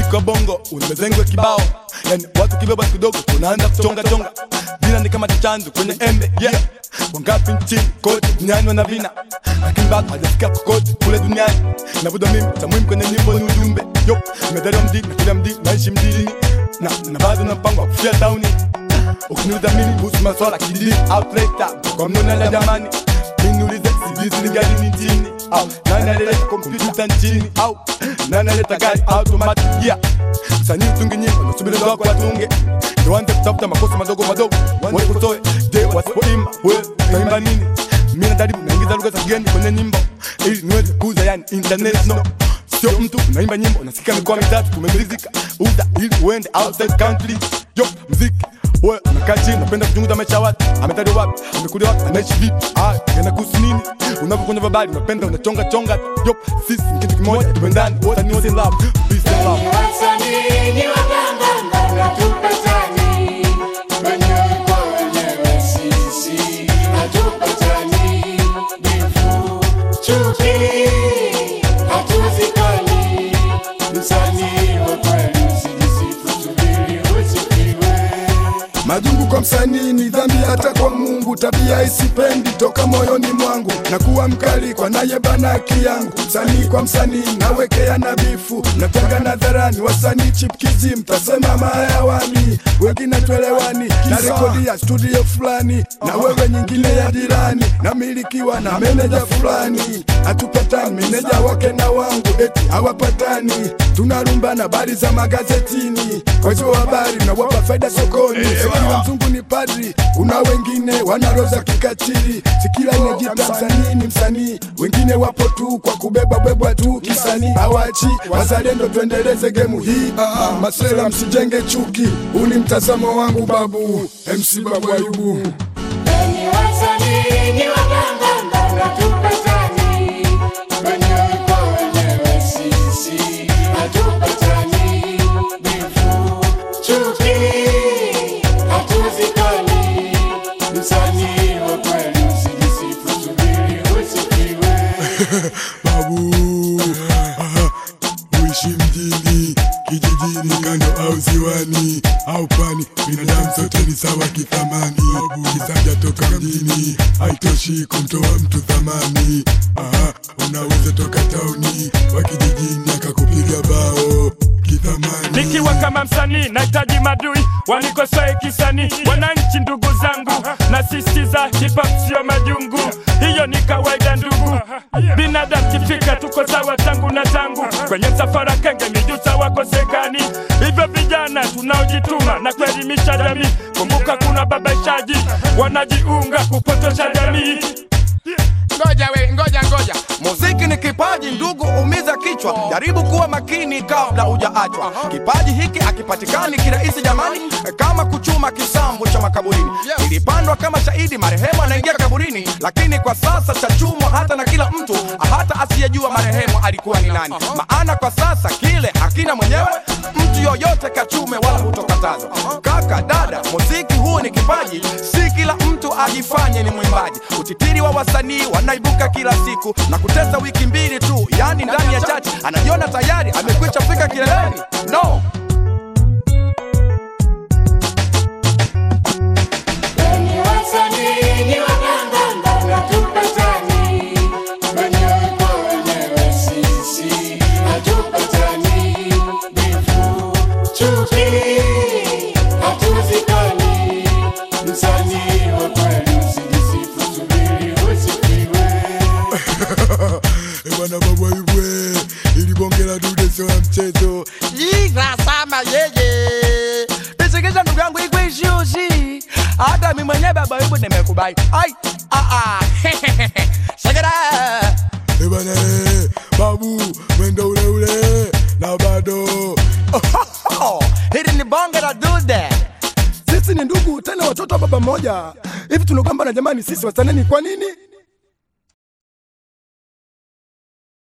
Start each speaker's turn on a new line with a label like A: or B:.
A: muziki wa bongo unamezengwe kibao, yani watu kibeba kidogo tunaanza kuchonga chonga. Vina ni kama chanzo kwenye embe, yeah. Wangapi nchini kote duniani wanavina, lakini bado hajafika kokote kule duniani. Navuda mimi cha muhimu kwenye nyimbo ni ujumbe, yo. Nimedaliwa mjini na kila mjini naishi mjini, na bado na mpango wa kufia towni. Ukiniuliza mimi kuhusu maswala kidini outleta kwa mnona la jamani, niulize sivizi ni gari ni nchini, au nani alileta kompyuta nchini, au nani alileta gari automatic, yeah. Msanii utunge nyimbo nasubiri ndo wako watunge, ndio wanze kutafuta makosa madogo madogo wanze kutoe. Je, wasipoimba wewe utaimba nini? Mimi najaribu naingiza lugha za kigeni kwenye nyimbo ili niweze kuuza, yani international. Sio mtu unaimba nyimbo unasikia mikoa mitatu tumemalizika, uda ili uende outside country. Yo, muziki wewe unakaa chini unapenda kuchunguza maisha watu, ametaja wapi, amekulia wapi, anaishi vipi, yanakuhusu nini? Unapokunywa babali unapenda unachonga chonga. Yo, sisi ni kitu kimoja, tupendane wote, ni wote love, peace and love.
B: Ni waganga na tupatani, wenyewe kwa wenyewe sisi hatupatani, bifu chuki hatuzikani, msanii wa kweli usijisifu, subiri usifiwe.
C: Majungu kwa msanii ni dhambi hata kwa Mungu, tabia isipendi toka moyoni mwangu, na kuwa mkali kwa naye banaki yangu. Msanii kwa msanii nawekea na bifu, natanga nadharani wasanii chipkizi, mtasema mahayawani, wengine tuelewani. Na rekodi ya studio fulani na wewe nyingine ya jirani, na milikiwa na meneja fulani, hatupatani meneja wake na wangu eti hawapatani. Tunarumbana habari za magazetini, kwa hizo habari na wapa faida sokoni. Sikila mzungu ni padri, kuna wengine wanaroza kikatili. Sikila inajita msanii ni msanii, wengine wapo tu kwa kubeba bebwa tu kisanii. Hawachi wazalendo, tuendeleze gemu hii. Masela msijenge chuki, uni mtazamo wangu babu MC Babu Ayubu.
B: Ni wasanii ni waganga na tupatani, wenyewe kwa wenyewe sisi hatupatani, bifu chuki hatuzikani, msanii wa kweli usijisifu, subiri usifiwe.
C: Babu, uishi mjini, kijijini, kando au ziwani au pwani, binadamu sote ni sawa kithamani. Kisaja toka mjini haitoshi kumtoa mtu thamani. Unaweza toka tauni wa kijijini akakupiga bao kithamani.
D: Nikiwa kama msanii nahitaji madui wanikosoe kisanii. Wananchi ndugu zangu, nasisitiza hip hop sio majungu, hiyo ni kawaida ndugu. Binadamu kifika tuko sawa tangu na tangu, kwenye safara kenge mijusa wakosekani. Hivyo vijana tunaojituma na kuelimisha jamii, kumbuka kuna babaishaji wanajiunga kupotosha jamii.
E: Ngoja muziki ni kipaji ndugu, umiza kichwa, jaribu kuwa makini kabla hujaachwa. Kipaji hiki akipatikani kirahisi jamani, kama kuchuma kisambu cha makaburini. Ilipandwa kama shahidi marehemu anaingia kaburini, lakini kwa sasa chachumwa hata na kila mtu, hata asiyejua marehemu alikuwa ni nani. Maana kwa sasa kile hakina mwenyewe, mtu yoyote kachume wala hutokatazwa. Kaka dada, muziki huu ni kipaji, si kila mtu ajifanye ni mwimbaji. Utitiri wa wasanii wanaibuka kila siku na kutesa wiki mbili tu, yani ndani ya chachi anajiona tayari amekwisha fika kileleni. No.
B: Ni wasanii ni waganga na tupatani, wenyewe kwa wenyewe sisi hatupatani, bifu chuki hatuzikani, msanii wa kweli usijisifu, subiri usifiwe.
C: Bwana Babu Ayubu, ili bonge la dude sio mchezo.
E: Sama yeye nisikiliza ndugu yangu ikwishushi, hata mimi mwenyewe Baba Ayubu nimekubali. Shagara
C: Bwana babu mwendo ule na bado
E: hili ni bonge la dude.
C: Sisi ni ndugu tena watoto wa baba mmoja. Hivi tunagamba na jamani, sisi wasanii kwa nini?